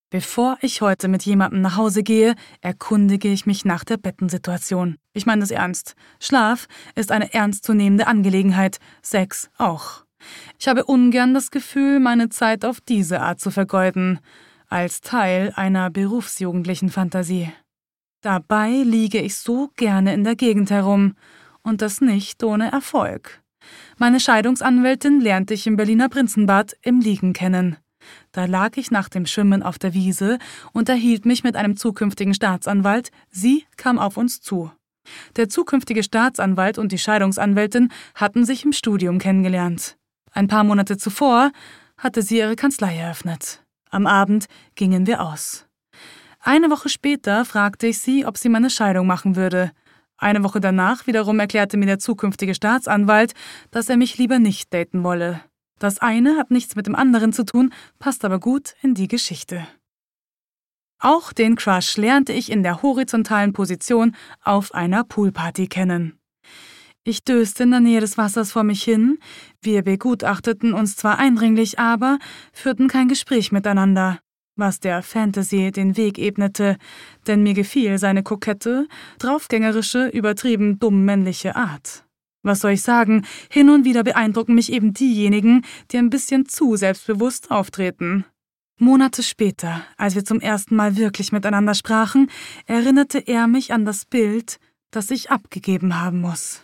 Bevor ich heute mit jemandem nach Hause gehe, erkundige ich mich nach der Bettensituation. Ich meine das ernst. Schlaf ist eine ernstzunehmende Angelegenheit, Sex auch. Ich habe ungern das Gefühl, meine Zeit auf diese Art zu vergeuden, als Teil einer berufsjugendlichen Fantasie. Dabei liege ich so gerne in der Gegend herum, und das nicht ohne Erfolg. Meine Scheidungsanwältin lernte ich im Berliner Prinzenbad im Liegen kennen. Da lag ich nach dem Schwimmen auf der Wiese und unterhielt mich mit einem zukünftigen Staatsanwalt. Sie kam auf uns zu. Der zukünftige Staatsanwalt und die Scheidungsanwältin hatten sich im Studium kennengelernt. Ein paar Monate zuvor hatte sie ihre Kanzlei eröffnet. Am Abend gingen wir aus. Eine Woche später fragte ich sie, ob sie meine Scheidung machen würde. Eine Woche danach wiederum erklärte mir der zukünftige Staatsanwalt, dass er mich lieber nicht daten wolle. Das eine hat nichts mit dem anderen zu tun, passt aber gut in die Geschichte. Auch den Crush lernte ich in der horizontalen Position auf einer Poolparty kennen. Ich döste in der Nähe des Wassers vor mich hin. Wir begutachteten uns zwar eindringlich, aber führten kein Gespräch miteinander, was der Fantasy den Weg ebnete, denn mir gefiel seine kokette, draufgängerische, übertrieben dumm männliche Art. Was soll ich sagen, hin und wieder beeindrucken mich eben diejenigen, die ein bisschen zu selbstbewusst auftreten. Monate später, als wir zum ersten Mal wirklich miteinander sprachen, erinnerte er mich an das Bild, das ich abgegeben haben muss.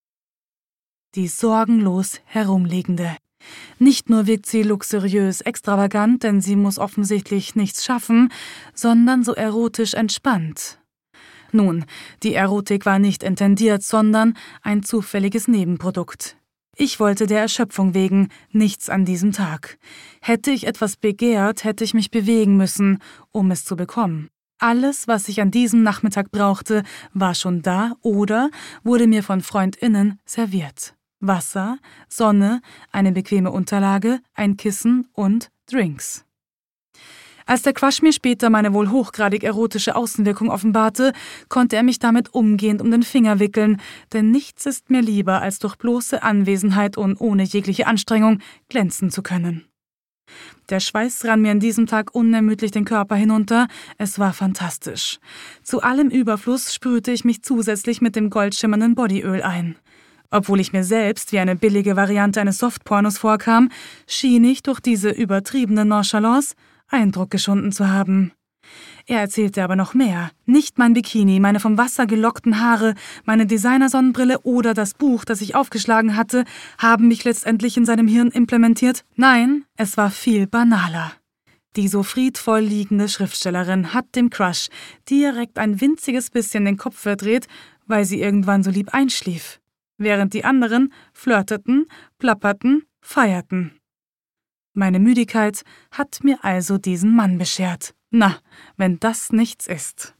Die sorgenlos Herumliegende. Nicht nur wirkt sie luxuriös extravagant, denn sie muss offensichtlich nichts schaffen, sondern so erotisch entspannt. Nun, die Erotik war nicht intendiert, sondern ein zufälliges Nebenprodukt. Ich wollte der Erschöpfung wegen nichts an diesem Tag. Hätte ich etwas begehrt, hätte ich mich bewegen müssen, um es zu bekommen. Alles, was ich an diesem Nachmittag brauchte, war schon da oder wurde mir von FreundInnen serviert. Wasser, Sonne, eine bequeme Unterlage, ein Kissen und Drinks. Als der Crush mir später meine wohl hochgradig erotische Außenwirkung offenbarte, konnte er mich damit umgehend um den Finger wickeln, denn nichts ist mir lieber, als durch bloße Anwesenheit und ohne jegliche Anstrengung glänzen zu können. Der Schweiß rann mir an diesem Tag unermüdlich den Körper hinunter, es war fantastisch. Zu allem Überfluss sprühte ich mich zusätzlich mit dem goldschimmernden Bodyöl ein. Obwohl ich mir selbst wie eine billige Variante eines Softpornos vorkam, schien ich durch diese übertriebene Nonchalance Eindruck geschunden zu haben. Er erzählte aber noch mehr. Nicht mein Bikini, meine vom Wasser gelockten Haare, meine Designersonnenbrille oder das Buch, das ich aufgeschlagen hatte, haben mich letztendlich in seinem Hirn implementiert. Nein, es war viel banaler. Die so friedvoll liegende Schriftstellerin hat dem Crush direkt ein winziges bisschen den Kopf verdreht, weil sie irgendwann so lieb einschlief. Während die anderen flirteten, plapperten, feierten. Meine Müdigkeit hat mir also diesen Mann beschert. Na, wenn das nichts ist.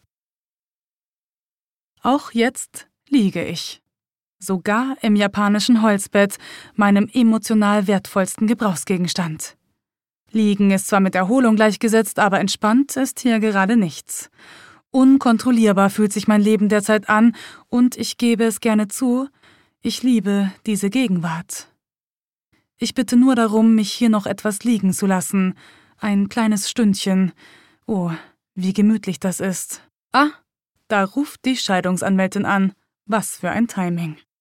Auch jetzt liege ich. Sogar im japanischen Holzbett, meinem emotional wertvollsten Gebrauchsgegenstand. Liegen ist zwar mit Erholung gleichgesetzt, aber entspannt ist hier gerade nichts. Unkontrollierbar fühlt sich mein Leben derzeit an und ich gebe es gerne zu, ich liebe diese Gegenwart. Ich bitte nur darum, mich hier noch etwas liegen zu lassen. Ein kleines Stündchen. Oh, wie gemütlich das ist. Ah, da ruft die Scheidungsanwältin an. Was für ein Timing.